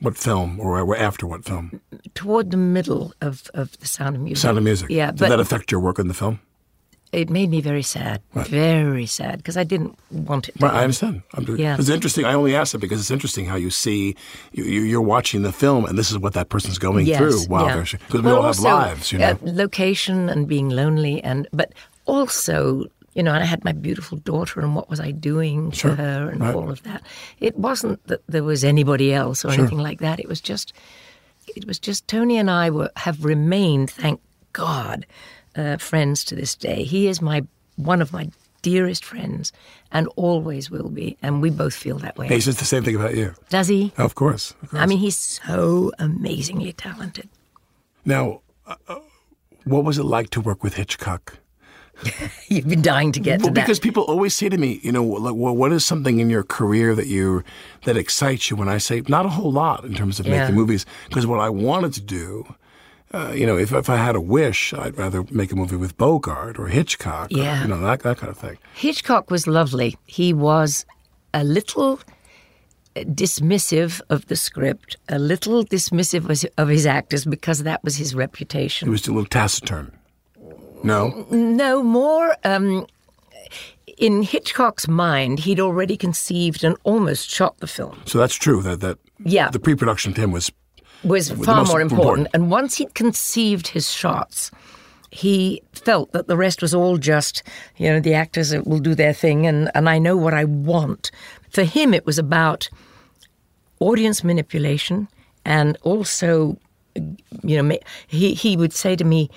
D: What film, or, or after what film?
H: Toward the middle of, of The Sound of Music.
D: Sound of Music.
H: Yeah.
D: Did
H: but
D: that affect your work on the film?
H: It made me very sad,
D: right.
H: very sad, because I didn't want it to.
D: Right, I understand. I'm just,
H: yeah.
D: It's interesting. I only asked it because it's interesting how you see, you, you're watching the film, and this is what that person's going
H: yes,
D: through while
H: yeah.
D: they're, because we
H: well,
D: all
H: also,
D: have lives, you know.
H: Uh, location and being lonely, and but also, you know, and I had my beautiful daughter, and what was I doing
D: sure.
H: for her, and
D: right.
H: all of that. It wasn't that there was anybody else or
D: sure.
H: anything like that. It was just, it was just Tony and I were have remained, thank God, uh, friends to this day. He is my one of my dearest friends, and always will be, and we both feel that way.
D: He says the same thing about you.
H: Does he?
D: Of course. Of course.
H: I mean, he's so amazingly talented.
D: Now, uh, what was it like to work with Hitchcock?
H: You've been dying to get
D: well,
H: to that.
D: Because people always say to me, you know, like, well, what is something in your career that you that excites you? When I say not a whole lot in terms of
H: yeah.
D: making movies, because what I wanted to do. Uh, you know, if if I had a wish, I'd rather make a movie with Bogart or Hitchcock,
H: yeah.
D: or, you know, that that kind of thing.
H: Hitchcock was lovely. He was a little dismissive of the script, a little dismissive of his actors because that was his reputation.
D: He was a little taciturn. No?
H: No, more... Um, in Hitchcock's mind, he'd already conceived and almost shot the film.
D: So that's true, that, that
H: yeah.
D: the pre-production to him was...
H: was far more important. important. And once he'd conceived his shots, he felt that the rest was all just, you know, the actors will do their thing and, and I know what I want. For him, it was about audience manipulation and also, you know, he, he would say to me,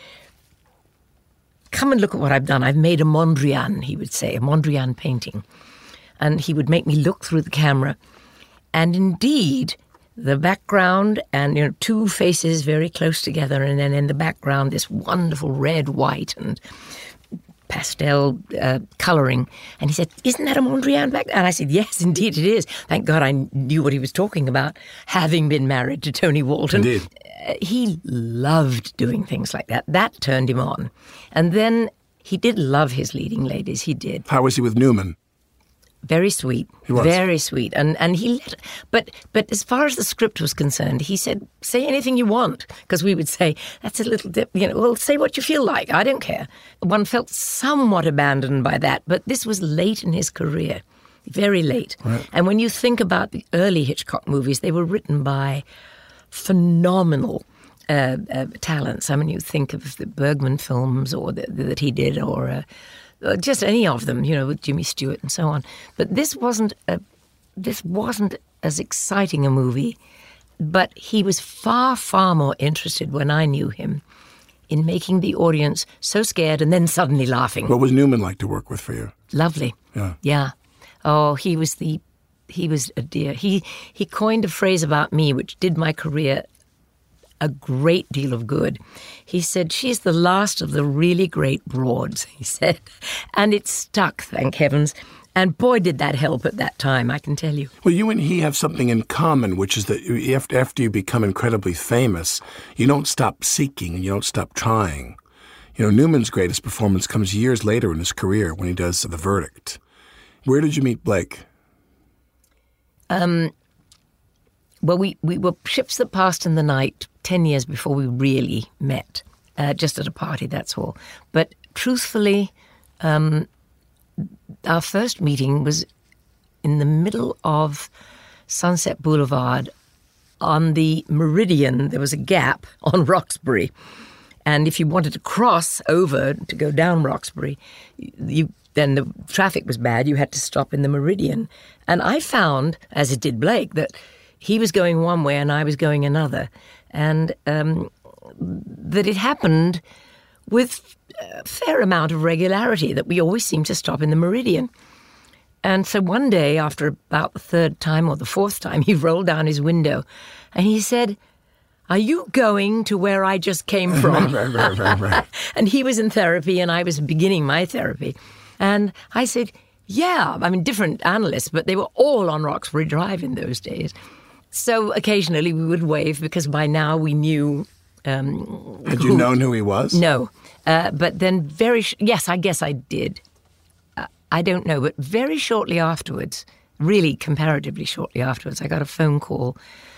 H: come and look at what I've done. I've made a Mondrian, he would say, a Mondrian painting. And he would make me look through the camera. And indeed... the background and, you know, two faces very close together, and then in the background this wonderful red, white, and pastel uh, colouring. And he said, "Isn't that a Mondrian back?" And I said, "Yes, indeed it is." Thank God I knew what he was talking about, having been married to Tony Walton.
D: Indeed.
H: Uh, he loved doing things like that. That turned him on. And then he did love his leading ladies. He did.
D: How was he with Newman?
H: Very sweet,
D: he was.
H: very sweet, and and he let, but but as far as the script was concerned, he said, "Say anything you want," because we would say that's a little dip, you know. Well, say what you feel like. I don't care. One felt somewhat abandoned by that, but this was late in his career, very late.
D: Right.
H: And when you think about the early Hitchcock movies, they were written by phenomenal uh, uh, talents. I mean, you think of the Bergman films, or the, that he did, or. Uh, Just any of them, you know, with Jimmy Stewart and so on. But this wasn't a, this wasn't as exciting a movie. But he was far, far more interested when I knew him in making the audience so scared and then suddenly laughing.
D: What was Newman like to work with for you?
H: Lovely.
D: Yeah.
H: Yeah. Oh, he was the, he was a dear. He he coined a phrase about me which did my career a great deal of good. He said, "She's the last of the really great broads," he said. And it stuck, thank heavens. And boy, did that help at that time, I can tell you.
D: Well, you and he have something in common, which is that after, after you become incredibly famous, you don't stop seeking and you don't stop trying. You know, Newman's greatest performance comes years later in his career when he does The Verdict. Where did you meet Blake?
H: Um... Well, we, we were ships that passed in the night ten years before we really met, uh, just at a party, that's all. But truthfully, um, our first meeting was in the middle of Sunset Boulevard on the Meridian. There was a gap on Roxbury. And if you wanted to cross over to go down Roxbury, you then the traffic was bad. You had to stop in the Meridian. And I found, as it did Blake, that he was going one way and I was going another. And um, that it happened with a fair amount of regularity, that we always seemed to stop in the Meridian. And so one day, after about the third time or the fourth time, he rolled down his window and he said, "Are you going to where I just came from?"
D: right, right, right, right.
H: And he was in therapy and I was beginning my therapy. And I said, yeah, I mean, different analysts, but they were all on Roxbury Drive in those days. So occasionally we would wave because by now we knew. Um,
D: Had
H: who,
D: you known who he was?
H: No. Uh, but then very, sh- yes, I guess I did. Uh, I don't know, but very shortly afterwards, really comparatively shortly afterwards, I got a phone call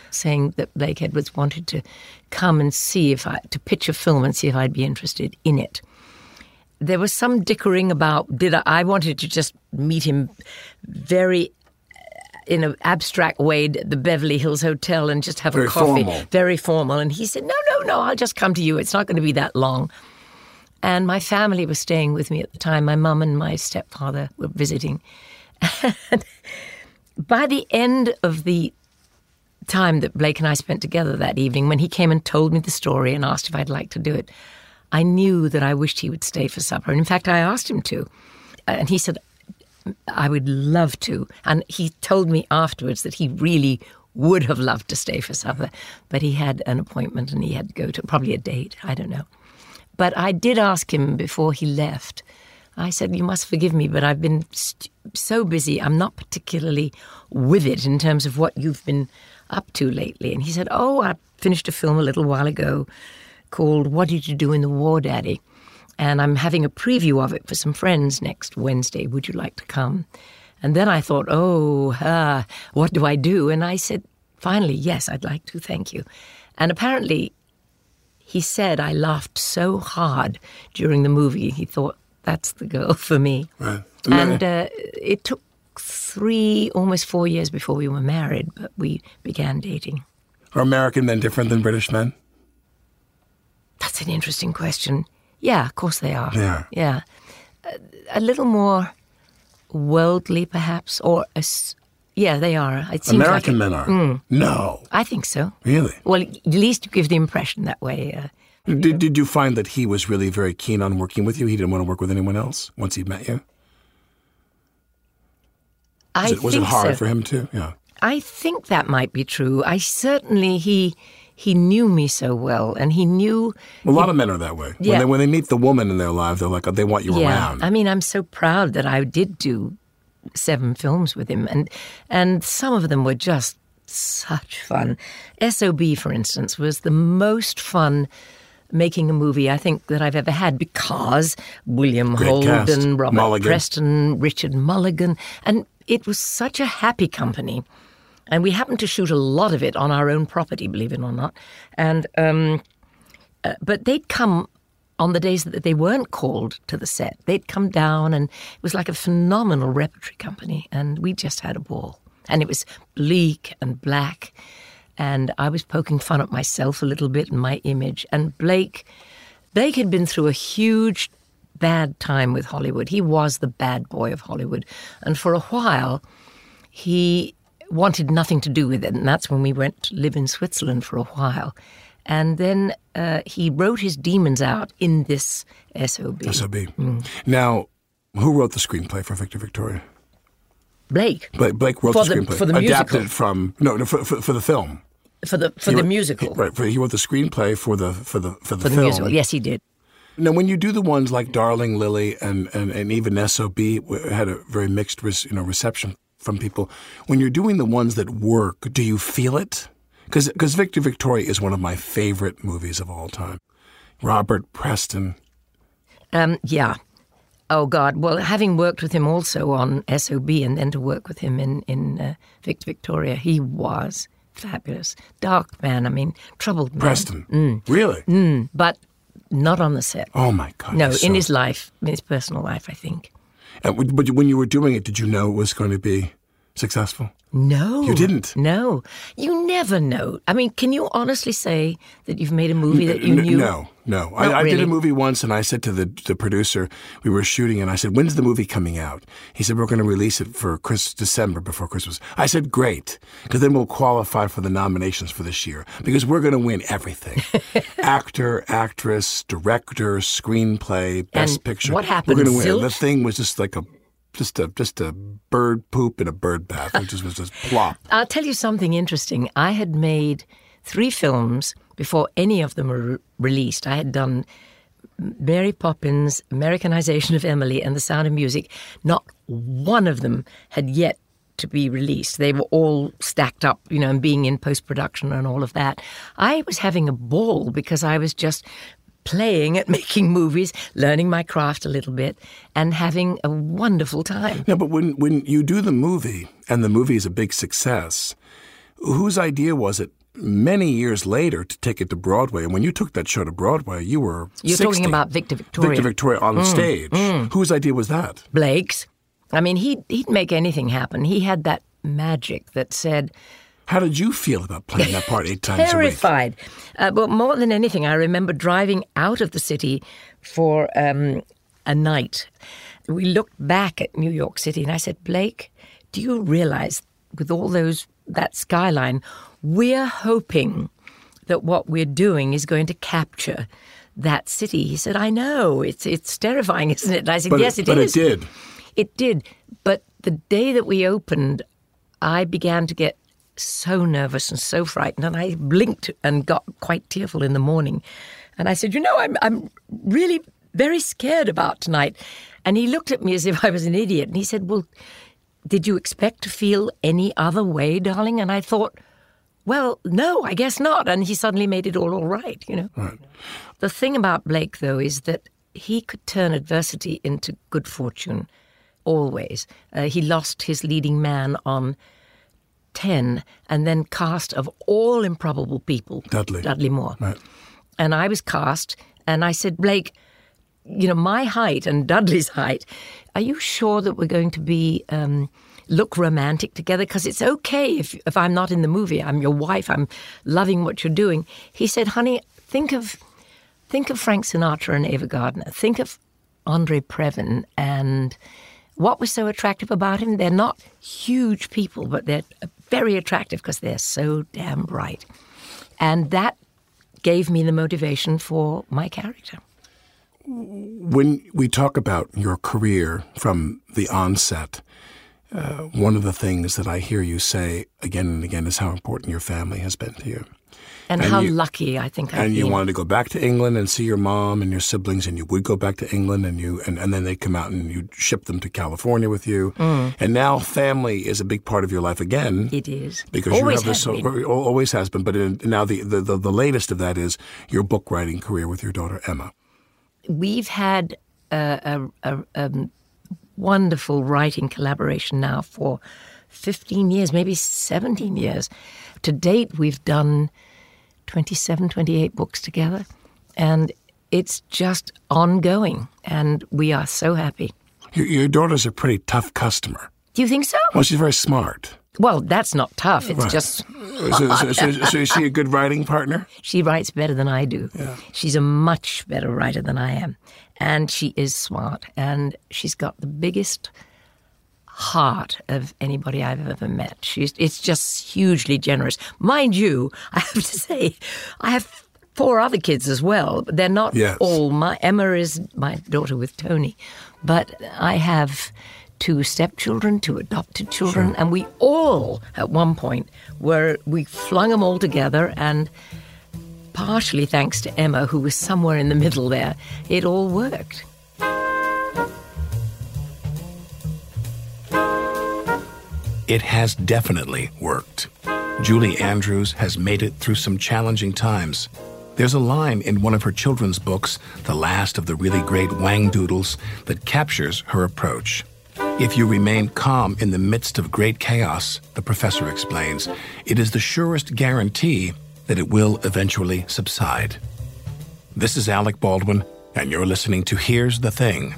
H: saying that Blake Edwards wanted to come and see if I, to pitch a film and see if I'd be interested in it. There was some dickering about, did I, I wanted to just meet him very, in an abstract way, at the Beverly Hills Hotel and just have
D: very
H: a coffee.
D: Formal.
H: Very formal. And he said, no, no, no, I'll just come to you. It's not going to be that long. And my family was staying with me at the time. My mum and my stepfather were visiting. And by the end of the time that Blake and I spent together that evening, when he came and told me the story and asked if I'd like to do it, I knew that I wished he would stay for supper. And in fact, I asked him to. And he said, I would love to. And he told me afterwards that he really would have loved to stay for supper. But he had an appointment and he had to go to probably a date. I don't know. But I did ask him before he left. I said, you must forgive me, but I've been st- so busy. I'm not particularly with it in terms of what you've been up to lately. And he said, oh, I finished a film a little while ago called What Did You Do in the War, Daddy? And I'm having a preview of it for some friends next Wednesday. Would you like to come? And then I thought, oh, uh, what do I do? And I said, finally, yes, I'd like to, thank you. And apparently he said I laughed so hard during the movie, he thought, that's the girl for me.
D: Right.
H: And uh, it took three, almost four years before we were married, but we began dating.
D: Are American men different than British men?
H: That's an interesting question. Yeah, of course they are.
D: Yeah.
H: Yeah. A, a little more worldly, perhaps, or, a, yeah, they are. It seems
D: American
H: like
D: men are?
H: Mm.
D: No.
H: I think so.
D: Really?
H: Well, at least you give the impression that way. Uh,
D: Did, did you find that he was really very keen on working with you? He didn't want to work with anyone else once he'd met you?
H: I
D: was it, was
H: think
D: it hard
H: so.
D: for him too? Yeah.
H: I think that might be true. I certainly, he he knew me so well, and he knew...
D: Well, a lot
H: he,
D: of men are that way.
H: Yeah.
D: When they, when they meet the woman in their life, they're like, oh, they want you
H: yeah.
D: around.
H: I mean, I'm so proud that I did do seven films with him, and and some of them were just such fun. S O B, for instance, was the most fun making a movie I think that I've ever had, because William
D: Great
H: Holden,
D: cast.
H: Robert
D: Mulligan.
H: Preston, Richard Mulligan, and it was such a happy company. And we happened to shoot a lot of it on our own property, believe it or not. And um, uh, but they'd come on the days that they weren't called to the set. They'd come down, and it was like a phenomenal repertory company, and we just had a ball. And it was bleak and black, and I was poking fun at myself a little bit and my image. And Blake, Blake had been through a huge bad time with Hollywood. He was the bad boy of Hollywood. And for a while, he wanted nothing to do with it. And that's when we went to live in Switzerland for a while. And then uh, he wrote his demons out in this S O B.
D: S O B.
H: Mm.
D: Now, who wrote the screenplay for Victor Victoria?
H: Blake.
D: Blake, Blake wrote
H: for
D: the,
H: the
D: screenplay.
H: for the
D: Adapted
H: musical.
D: from no, no for, for, for the film.
H: For the for
D: He
H: the
D: wrote-
H: musical.
D: He, right. For, he wrote the screenplay for the for the for the
H: For the
D: film.
H: musical. Yes, he did.
D: Now, when you do the ones like Darling Lily and, and, and even S O B had a very mixed you know reception from people. When you're doing the ones that work, do you feel it? Because Victor Victoria is one of my favorite movies of all time. Robert Preston.
H: Um, yeah. Oh, God. Well, having worked with him also on S O B and then to work with him in, in uh, Victor Victoria, he was fabulous. Dark man, I mean, troubled man.
D: Preston.
H: Mm.
D: Really?
H: Mm. But not on the set.
D: Oh, my God.
H: No, in
D: so...
H: his life, in his personal life, I think.
D: And, but when you were doing it, did you know it was going to be successful?
H: No.
D: You didn't?
H: No. You never know. I mean, can you honestly say that you've made a movie that you
D: N-
H: knew?
D: No, no. I, I
H: really?
D: did a movie once, and I said to the, the producer, we were shooting, and I said, when's the movie coming out? He said, we're going to release it for Chris, December, before Christmas. I said, great, because then we'll qualify for the nominations for this year, because we're going to win everything. Actor, actress, director, screenplay, best
H: And
D: picture.
H: what happened?
D: We're going to win.
H: Zilch?
D: The thing was just like a Just a just a bird poop in a bird bath. It just was just plop.
H: I'll tell you something interesting. I had made three films before any of them were re- released. I had done Mary Poppins, Americanization of Emily, and The Sound of Music. Not one of them had yet to be released. They were all stacked up, you know, and being in post-production and all of that. I was having a ball because I was just playing at making movies, learning my craft a little bit, and having a wonderful time.
D: No, but when, when you do the movie, and the movie is a big success, whose idea was it many years later to take it to Broadway. And when you took that show to Broadway, you were
H: You're
D: sixty.
H: talking about Victor Victoria.
D: Victor Victoria on the
H: Mm,
D: stage.
H: mm.
D: Whose idea was that?
H: Blake's. I mean, he'd, he'd make anything happen. He had that magic that said...
D: How did you feel about playing that part eight times a week?
H: Terrified. Uh, but more than anything, I remember driving out of the city for um, a night. We looked back at New York City and I said, Blake, do you realize with all those that skyline, we're hoping that what we're doing is going to capture that city? He said, I know. It's it's terrifying, isn't it? And I said,
D: but
H: yes,
D: it,
H: it
D: but
H: is.
D: But it did.
H: It did. But the day that we opened, I began to get so nervous and so frightened, and I blinked and got quite tearful in the morning. And I said, you know, I'm I'm really very scared about tonight. And he looked at me as if I was an idiot. And he said, well, did you expect to feel any other way, darling? And I thought, well, no, I guess not. And he suddenly made it all all right, you know.
D: Right.
H: The thing about Blake, though, is that he could turn adversity into good fortune, always. Uh, he lost his leading man on ten, and then cast of all improbable people.
D: Dudley.
H: Dudley Moore.
D: Right.
H: And I was cast, and I said, Blake, you know, my height and Dudley's height, are you sure that we're going to be, um, look romantic together? Because it's okay if, if I'm not in the movie. I'm your wife. I'm loving what you're doing. He said, honey, think of, think of Frank Sinatra and Ava Gardner. Think of Andre Previn and... What was so attractive about him? They're not huge people, but they're very attractive because they're so damn bright. And that gave me the motivation for my character.
D: When we talk about your career from the onset, uh, one of the things that I hear you say again and again is how important your family has been to you.
H: And,
D: and
H: how
D: you,
H: lucky I think I've
D: And you
H: been.
D: wanted to go back to England and see your mom and your siblings, and you would go back to England, and you and, and then they'd come out and you'd ship them to California with you.
H: Mm.
D: And now family is a big part of your life again.
H: It is.
D: Because
H: always
D: you have this,
H: has
D: so,
H: been.
D: always has been. But in, now the, the, the, the latest of that is your book writing career with your daughter, Emma.
H: We've had a, a, a, a wonderful writing collaboration now for fifteen years, maybe seventeen years. To date, we've done twenty-seven, twenty-eight books together, and it's just ongoing, and we are so happy.
D: Your, your daughter's a pretty tough customer.
H: Do you think so?
D: Well, she's very smart.
H: Well, that's not tough. It's
D: Right.
H: just...
D: So, so, so, so is she a good writing partner?
H: She writes better than I do.
D: Yeah.
H: She's a much better writer than I am. And she is smart, and she's got the biggest heart of anybody I've ever met. She's it's just hugely generous. Mind you, I have to say, I have four other kids as well. They're not
D: Yes.
H: all my... Emma is my daughter with Tony. But I have two stepchildren, two adopted children,
D: Sure.
H: and we all, at one point, were... We flung them all together, and partially thanks to Emma, who was somewhere in the middle there, it all worked.
D: It has definitely worked. Julie Andrews has made it through some challenging times. There's a line in one of her children's books, the last of the really great Wang Doodles, that captures her approach. If you remain calm in the midst of great chaos, the professor explains, it is the surest guarantee that it will eventually subside. This is Alec Baldwin, and you're listening to Here's the Thing.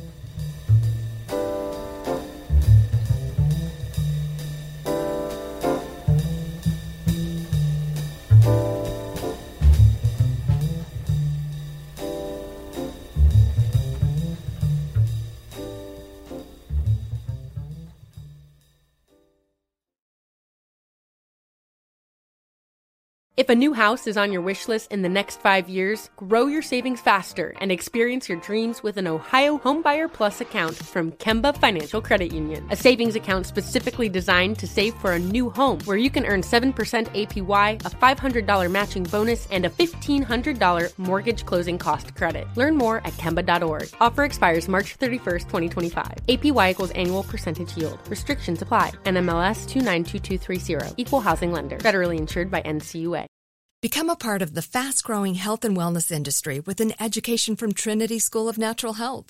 I: If a new house is on your wish list in the next five years, grow your savings faster and experience your dreams with an Ohio Homebuyer Plus account from Kemba Financial Credit Union. A savings account specifically designed to save for a new home, where you can earn seven percent A P Y, a five hundred dollars matching bonus, and a fifteen hundred dollars mortgage closing cost credit. Learn more at Kemba dot org. Offer expires March thirty-first, twenty twenty-five. A P Y equals annual percentage yield. Restrictions apply. N M L S two nine two two three zero. Equal housing lender. Federally insured by N C U A.
L: Become a part of the fast-growing health and wellness industry with an education from Trinity School of Natural Health.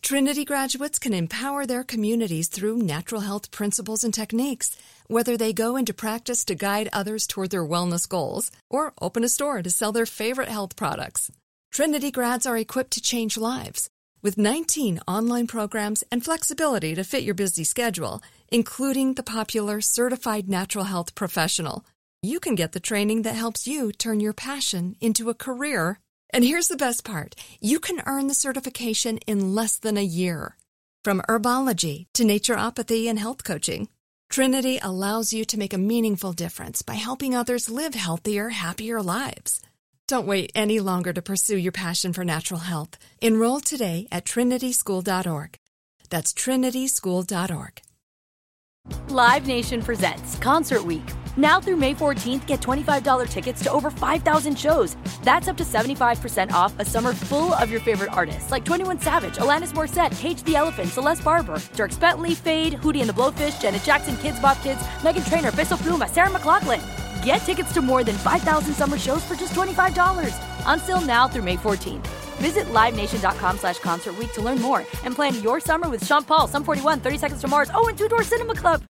L: Trinity graduates can empower their communities through natural health principles and techniques, whether they go into practice to guide others toward their wellness goals or open a store to sell their favorite health products. Trinity grads are equipped to change lives. With nineteen online programs and flexibility to fit your busy schedule, including the popular Certified Natural Health Professional, you can get the training that helps you turn your passion into a career. And here's the best part. You can earn the certification in less than a year. From herbology to naturopathy and health coaching, Trinity allows you to make a meaningful difference by helping others live healthier, happier lives. Don't wait any longer to pursue your passion for natural health. Enroll today at trinity school dot org. That's trinity school dot org.
M: Live Nation presents Concert Week. Now through May fourteenth, get twenty-five dollars tickets to over five thousand shows. That's up to seventy-five percent off a summer full of your favorite artists like twenty-one Savage, Alanis Morissette, Cage the Elephant, Celeste Barber, Dierks Bentley, Fade, Hootie and the Blowfish, Janet Jackson, Kids Bop Kids, Meghan Trainor, Bissell Pluma, Sarah McLachlan. Get tickets to more than five thousand summer shows for just twenty-five dollars. Until now through May fourteenth. Visit livenation.com slash concert week to learn more and plan your summer with Sean Paul, Sum forty-one, thirty Seconds to Mars, oh, and Two Door Cinema Club.